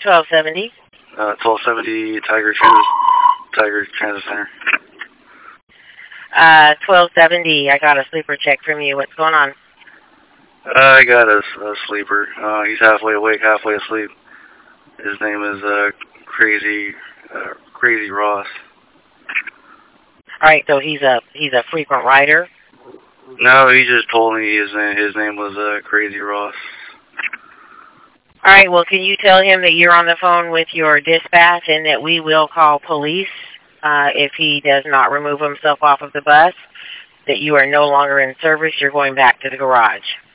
1270. 1270 Tiger Transit Center. 1270. I got a sleeper check from you. What's going on? I got a sleeper. He's halfway awake, halfway asleep. His name is Crazy Ross. All right, so he's a frequent rider. No, he just told me his name was Crazy Ross. All right, well, can you tell him that you're on the phone with your dispatch and that we will call police if he does not remove himself off of the bus, that you are no longer in service, you're going back to the garage.